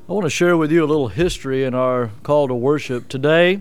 I want to share with you a little history in our call to worship. Today,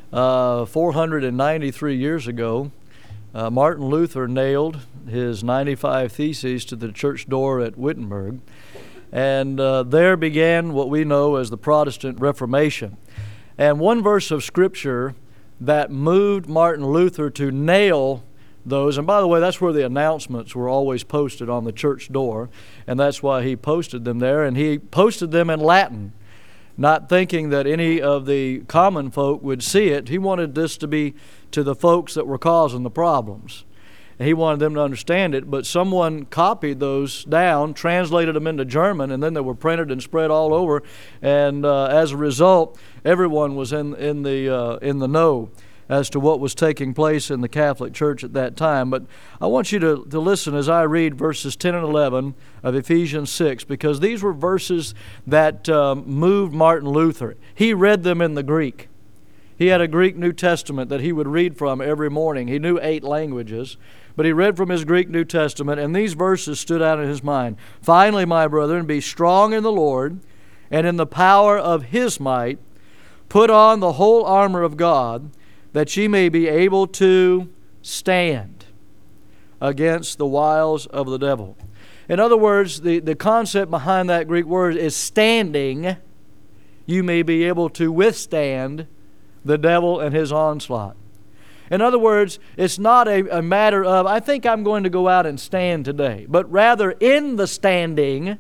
493 years ago, Martin Luther nailed his 95 Theses to the church door at Wittenberg, and there began what we know as the Protestant Reformation. And one verse of Scripture that moved Martin Luther to nail those, and by the way, that's where the announcements were always posted on the church door, and that's why he posted them there, and he posted them in Latin, not thinking that any of the common folk would see it. He wanted this to be to the folks that were causing the problems. And he wanted them to understand it, but someone copied those down, translated them into German, and then they were printed and spread all over, and as a result, everyone was in the know as to what was taking place in the Catholic Church at that time. But I want you to listen as I read verses 10 and 11 of Ephesians 6, because these were verses that moved Martin Luther. He read them in the Greek. He had a Greek New Testament that he would read from every morning. He knew 8 languages, but he read from his Greek New Testament, and these verses stood out in his mind. Finally, my brethren, be strong in the Lord and in the power of His might. Put on the whole armor of God, that ye may be able to stand against the wiles of the devil. In other words, the concept behind that Greek word is standing. You may be able to withstand the devil and his onslaught. In other words, it's not a matter of, I think I'm going to go out and stand today, but rather in the standing,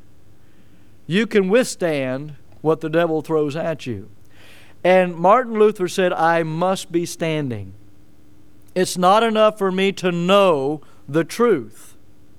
you can withstand what the devil throws at you. And Martin Luther said, I must be standing. It's not enough for me to know the truth.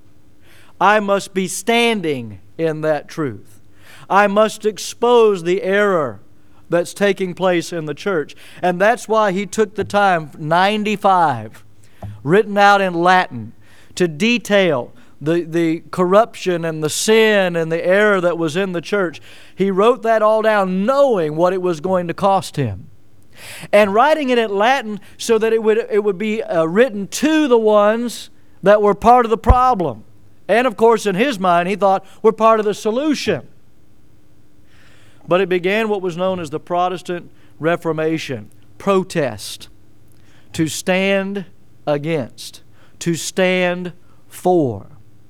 I must be standing in that truth. I must expose the error that's taking place in the church. And that's why he took the time, 95, written out in Latin, to detail the corruption and the sin and the error that was in the church. He wrote that all down knowing what it was going to cost him. And writing it in Latin so that it would be written to the ones that were part of the problem. And of course, in his mind, he thought, we're part of the solution. But it began what was known as the Protestant Reformation. Protest. To stand against. To stand for.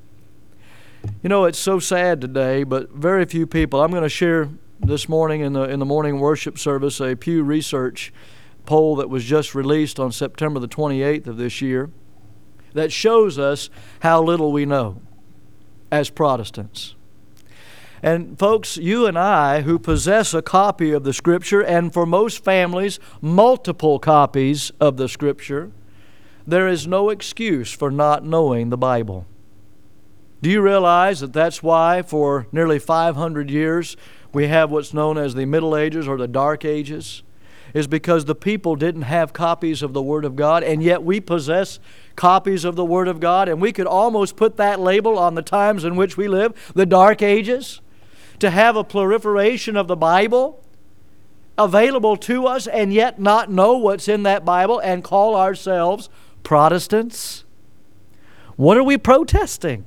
You know, it's so sad today, but very few people. I'm going to share this morning in the morning worship service a Pew Research poll that was just released on September the 28th of this year that shows us how little we know as Protestants. And folks, you and I who possess a copy of the Scripture, and for most families, multiple copies of the Scripture, there is no excuse for not knowing the Bible. Do you realize that that's why for nearly 500 years we have what's known as the Middle Ages or the Dark Ages? Is because the people didn't have copies of the Word of God, and yet we possess copies of the Word of God, and we could almost put that label on the times in which we live, the Dark Ages, to have a proliferation of the Bible available to us and yet not know what's in that Bible and call ourselves Protestants. What are we protesting?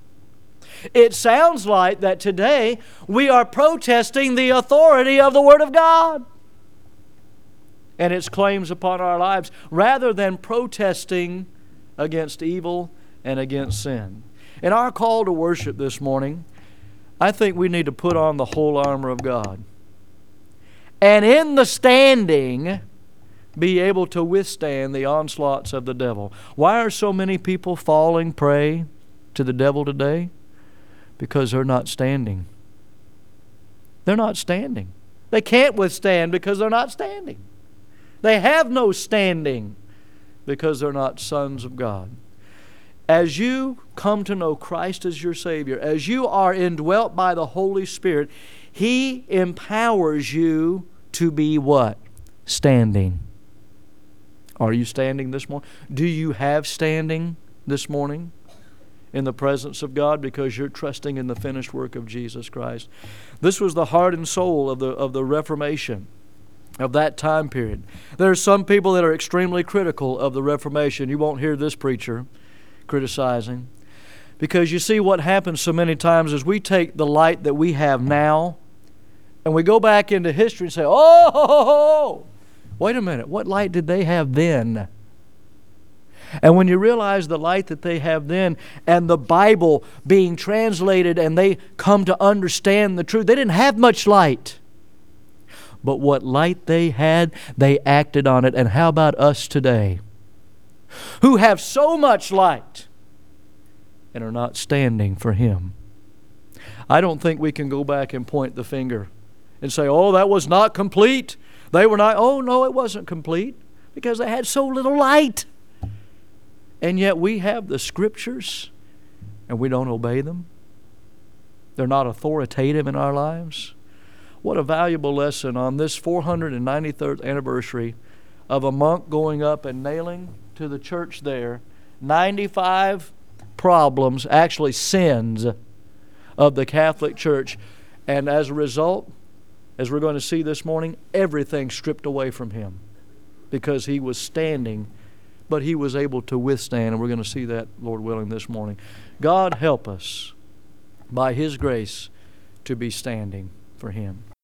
It sounds like that today we are protesting the authority of the Word of God and its claims upon our lives, rather than protesting against evil and against sin. In our call to worship this morning, I think we need to put on the whole armor of God. And in the standing, be able to withstand the onslaughts of the devil. Why are so many people falling prey to the devil today? Because they're not standing. They're not standing. They can't withstand because they're not standing. They have no standing because they're not sons of God. As you come to know Christ as your Savior, as you are indwelt by the Holy Spirit, He empowers you to be what? Standing. Are you standing this morning? Do you have standing this morning in the presence of God because you're trusting in the finished work of Jesus Christ? This was the heart and soul of the Reformation of that time period. There are some people that are extremely critical of the Reformation. You won't hear this preacher criticizing, because you see what happens so many times is we take the light that we have now And we go back into history and say, oh, wait a minute, what light did they have then? And when you realize the light that they have then and the Bible being translated and they come to understand the truth, they didn't have much light. But what light they had, they acted on it. And how about us today, who have so much light and are not standing for Him? I don't think we can go back and point the finger and say, oh, that was not complete. They were not. Oh, no, it wasn't complete because they had so little light. And yet we have the Scriptures and we don't obey them. They're not authoritative in our lives. What a valuable lesson on this 493rd anniversary of a monk going up and nailing to the church there 95 problems, actually sins, of the Catholic Church. And as a result, as we're going to see this morning, everything stripped away from him because he was standing, but he was able to withstand. And we're going to see that, Lord willing, this morning. God help us, by His grace, to be standing for Him.